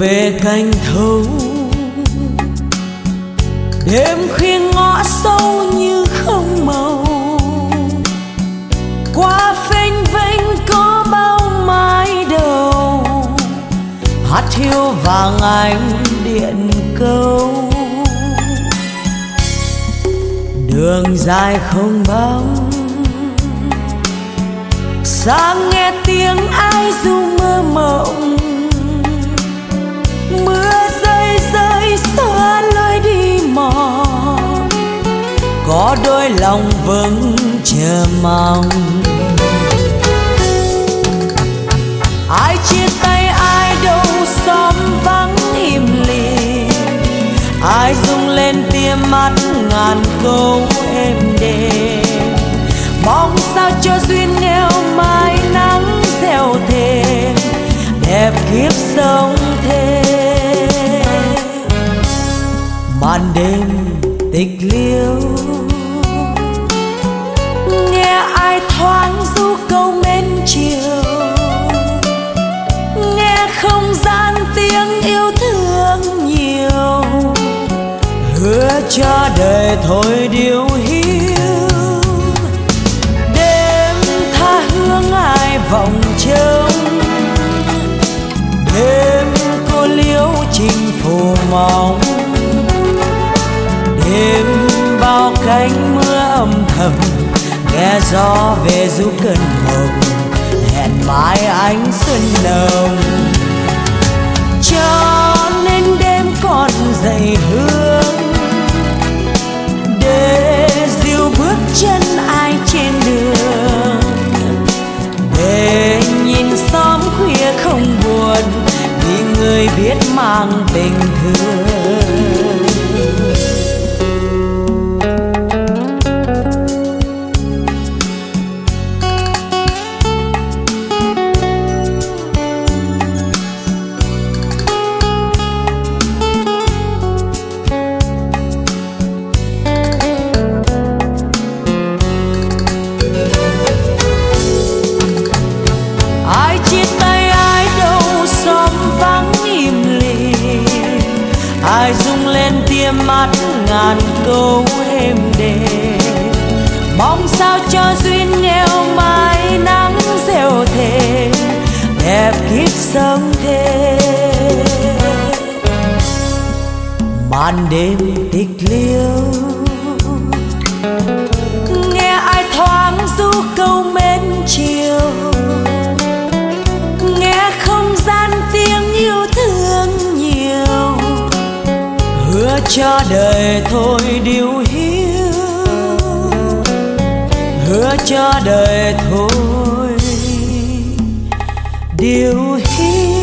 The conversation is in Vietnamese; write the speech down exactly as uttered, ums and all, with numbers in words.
về cành thâu, đêm khuya ngõ sâu như không màu, qua phênh vênh có bao mái đầu, hát hiu vàng ánh điện câu. Đường dài không bóng, sáng nghe tiếng ai ru mơ mộng, mưa rơi rơi xóa lối đi mòn, có đôi lòng vẫn chờ mong. Ai chia tay ai đâu xóm vắng im lìm, ai rung lên tia mắt ngàn câu êm đềm, mong sao cho duyên neo mãi nắng gieo thêm đẹp kiếp sống thêm. Màn đêm tịch liêu, nghe ai thoáng ru câu mến chiều, nghe không gian tiếng yêu thương nhiều, hứa cho đời thôi điều hiu. Đêm tha hương ai vòng trông, đêm cô liễu chinh phủ mong, đêm bao cánh mưa âm thầm, nghe gió về ru cơn mộng, hẹn mãi ánh xuân nồng. Cho nên đêm còn dậy hương, để dìu bước chân ai trên đường, để nhìn xóm khuya không buồn, vì người biết mang tình thương. Ai rung lên tia mắt ngàn câu êm đềm, mong sao cho duyên nghèo mãi nắng gieo thêm đẹp kiếp sống thêm. Màn đêm tịch liêu, nghe ai thoáng ru câu mến chiều, nghe không gian tiếng yêu thương nhiều, hứa cho đời thôi điều hiu, hứa cho đời thôi điều hiu.